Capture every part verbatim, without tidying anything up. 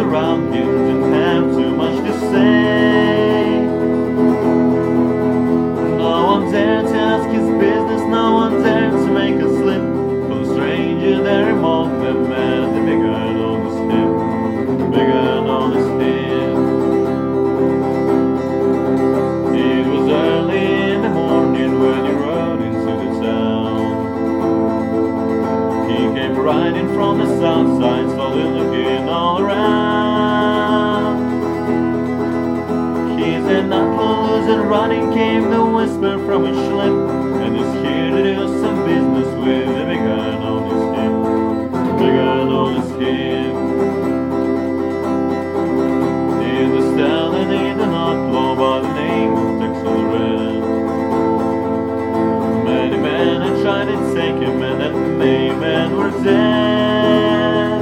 around him didn't have too much to say. No one dared to ask his business, no one dared to make a slip. For the stranger there among them as the big guy noticed him, the big guy noticed him. It was early in the morning when he rode into the town. He came riding from the south side, slowly looking all around. He said, "Not loose and running," came the whisper from his slip, and he's here to do some business with the big guy known as him, the big guy known as him. He was standing in an outlaw by the name of Texas Red. Many men had tried to take him, and that many men were dead.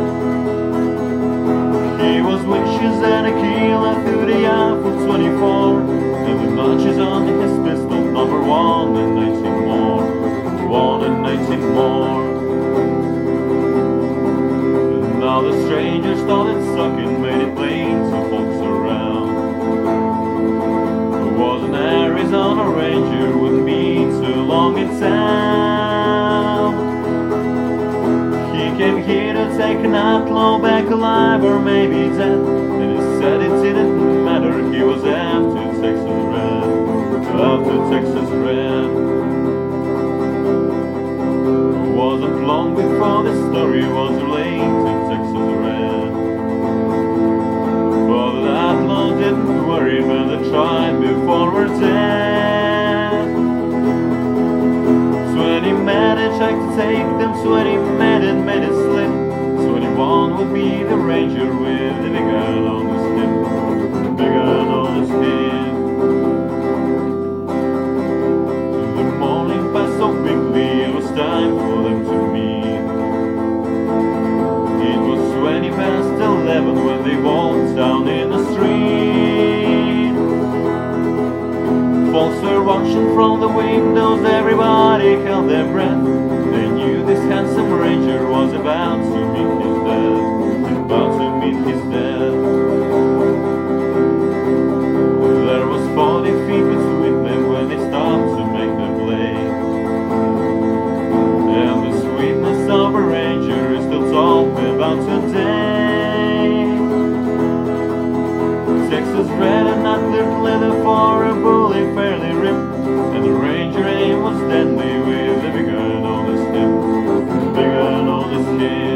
He was wishes and a killer through the Apple twenty-four, and the notches on his pistol number one and nineteen more, one and nineteen more. And now the stranger started sucking, made it plain to folks around. There was an Arizona Ranger, wouldn't be too long in town. He came here to take an outlaw back alive or maybe dead, and he said it didn't matter, he was after Texas Red, after Texas Red. It wasn't long before this story was relayed to Texas Red. But the outlaw didn't worry when they tried before we're dead. Twenty men had tried to take them, twenty men had made it slip. Twenty-one would be the ranger with the big gun on his hip, the big gun on his hip. The morning passed so quickly, it was time for them to meet. It was twenty past eleven when they walked down in the street. Folks were watching from the windows, everybody held their breath. They knew this handsome ranger was about to meet his death, about to meet his death. There was forty feet between them when they stopped to make the play. And the sweetness of a ranger is still talked about today. Texas Red and not clear leather for a bullet fairly ripped, and the ranger aim was deadly with the big gun on his hip, the big gun on his hip.